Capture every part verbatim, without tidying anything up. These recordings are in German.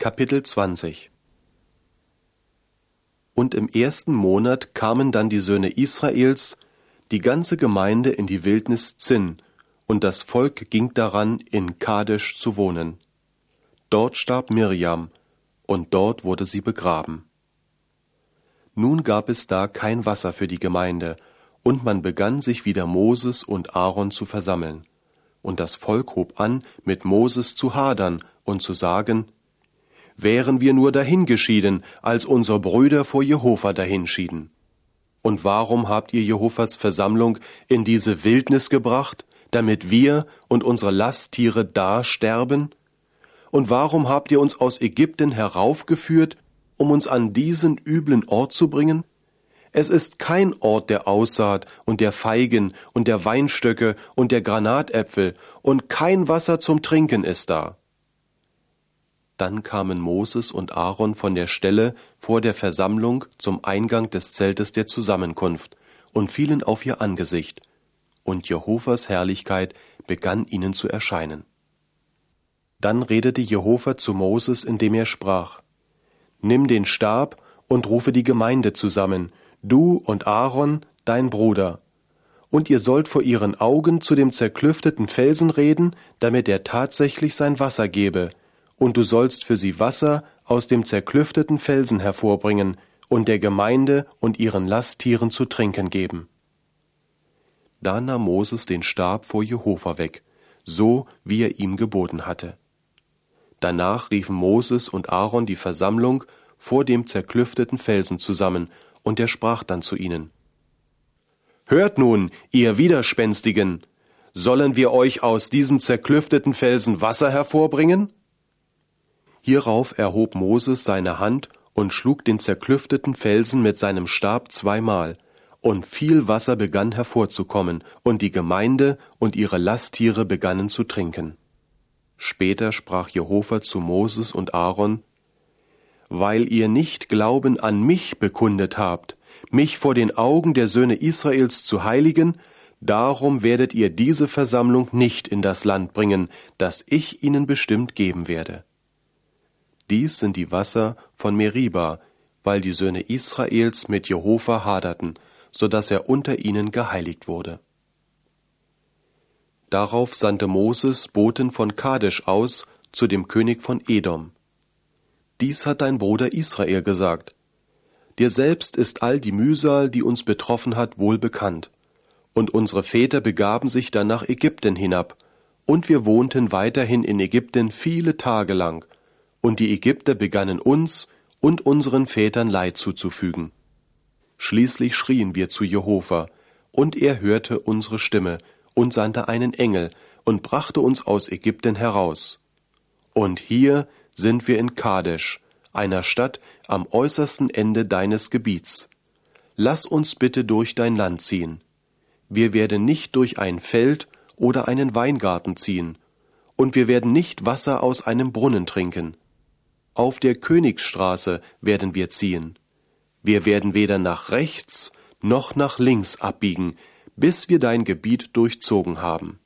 Kapitel zwanzig. Und im ersten Monat kamen dann die Söhne Israels, die ganze Gemeinde, in die Wildnis Zin, und das Volk ging daran, in Kadesh zu wohnen. Dort starb Mirjam, und dort wurde sie begraben. Nun gab es da kein Wasser für die Gemeinde, und man begann sich wieder Moses und Aaron zu versammeln. Und das Volk hob an, mit Moses zu hadern und zu sagen: Wären wir nur dahingeschieden, als unsere Brüder vor Jehova dahinschieden. Und warum habt ihr Jehovas Versammlung in diese Wildnis gebracht, damit wir und unsere Lasttiere da sterben? Und warum habt ihr uns aus Ägypten heraufgeführt, um uns an diesen üblen Ort zu bringen? Es ist kein Ort der Aussaat und der Feigen und der Weinstöcke und der Granatäpfel, und kein Wasser zum Trinken ist da. Dann kamen Moses und Aaron von der Stelle vor der Versammlung zum Eingang des Zeltes der Zusammenkunft und fielen auf ihr Angesicht, und Jehovas Herrlichkeit begann ihnen zu erscheinen. Dann redete Jehova zu Moses, indem er sprach: Nimm den Stab und rufe die Gemeinde zusammen, du und Aaron, dein Bruder. Und ihr sollt vor ihren Augen zu dem zerklüfteten Felsen reden, damit er tatsächlich sein Wasser gebe. Und du sollst für sie Wasser aus dem zerklüfteten Felsen hervorbringen und der Gemeinde und ihren Lasttieren zu trinken geben. Da nahm Moses den Stab vor Jehova weg, so wie er ihm geboten hatte. Danach riefen Moses und Aaron die Versammlung vor dem zerklüfteten Felsen zusammen, und er sprach dann zu ihnen: Hört nun, ihr Widerspenstigen, sollen wir euch aus diesem zerklüfteten Felsen Wasser hervorbringen? Hierauf erhob Moses seine Hand und schlug den zerklüfteten Felsen mit seinem Stab zweimal, und viel Wasser begann hervorzukommen, und die Gemeinde und ihre Lasttiere begannen zu trinken. Später sprach Jehova zu Moses und Aaron: Weil ihr nicht Glauben an mich bekundet habt, mich vor den Augen der Söhne Israels zu heiligen, darum werdet ihr diese Versammlung nicht in das Land bringen, das ich ihnen bestimmt geben werde. Dies sind die Wasser von Meriba, weil die Söhne Israels mit Jehova haderten, so dass er unter ihnen geheiligt wurde. Darauf sandte Moses Boten von Kadesh aus zu dem König von Edom. Dies hat dein Bruder Israel gesagt: Dir selbst ist all die Mühsal, die uns betroffen hat, wohl bekannt. Und unsere Väter begaben sich dann nach Ägypten hinab, und wir wohnten weiterhin in Ägypten viele Tage lang. Und die Ägypter begannen uns und unseren Vätern Leid zuzufügen. Schließlich schrien wir zu Jehova, und er hörte unsere Stimme und sandte einen Engel und brachte uns aus Ägypten heraus. Und hier sind wir in Kadesh, einer Stadt am äußersten Ende deines Gebiets. Lass uns bitte durch dein Land ziehen. Wir werden nicht durch ein Feld oder einen Weingarten ziehen, und wir werden nicht Wasser aus einem Brunnen trinken. Auf der Königsstraße werden wir ziehen. Wir werden weder nach rechts noch nach links abbiegen, bis wir dein Gebiet durchzogen haben.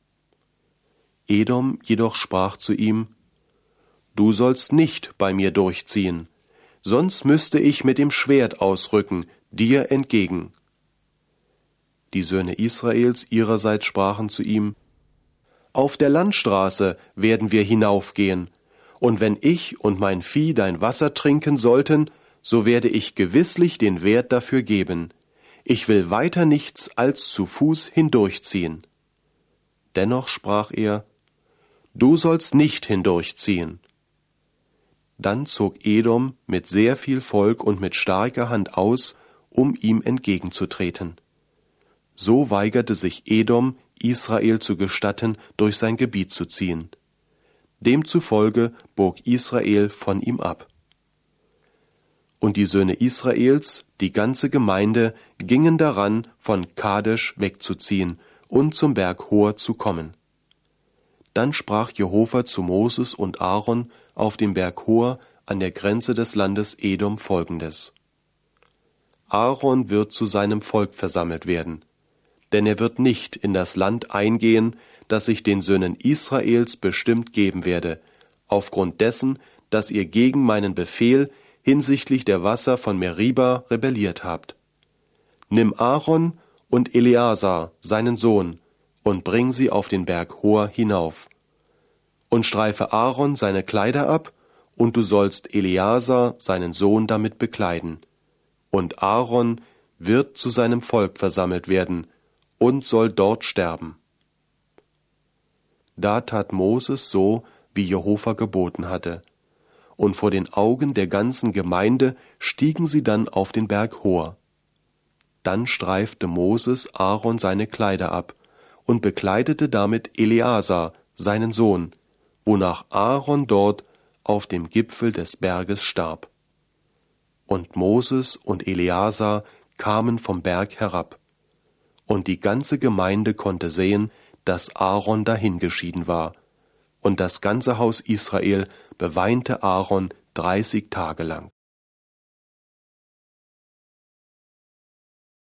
Edom jedoch sprach zu ihm: Du sollst nicht bei mir durchziehen, sonst müsste ich mit dem Schwert ausrücken, dir entgegen. Die Söhne Israels ihrerseits sprachen zu ihm: Auf der Landstraße werden wir hinaufgehen, und wenn ich und mein Vieh dein Wasser trinken sollten, so werde ich gewisslich den Wert dafür geben. Ich will weiter nichts als zu Fuß hindurchziehen. Dennoch sprach er: Du sollst nicht hindurchziehen. Dann zog Edom mit sehr viel Volk und mit starker Hand aus, um ihm entgegenzutreten. So weigerte sich Edom, Israel zu gestatten, durch sein Gebiet zu ziehen. Demzufolge bog Israel von ihm ab. Und die Söhne Israels, die ganze Gemeinde, gingen daran, von Kadesh wegzuziehen und zum Berg Hor zu kommen. Dann sprach Jehova zu Moses und Aaron auf dem Berg Hor an der Grenze des Landes Edom folgendes: Aaron wird zu seinem Volk versammelt werden, denn er wird nicht in das Land eingehen, das ich den Söhnen Israels bestimmt geben werde, aufgrund dessen, dass ihr gegen meinen Befehl hinsichtlich der Wasser von Meriba rebelliert habt. Nimm Aaron und Eleazar, seinen Sohn, und bring sie auf den Berg Hor hinauf. Und streife Aaron seine Kleider ab, und du sollst Eleazar, seinen Sohn, damit bekleiden. Und Aaron wird zu seinem Volk versammelt werden und soll dort sterben. Da tat Moses so, wie Jehova geboten hatte. Und vor den Augen der ganzen Gemeinde stiegen sie dann auf den Berg Hor. Dann streifte Moses Aaron seine Kleider ab und bekleidete damit Eleazar, seinen Sohn, wonach Aaron dort auf dem Gipfel des Berges starb. Und Moses und Eleazar kamen vom Berg herab. Und die ganze Gemeinde konnte sehen, dass Aaron dahingeschieden war. Und das ganze Haus Israel beweinte Aaron dreißig Tage lang.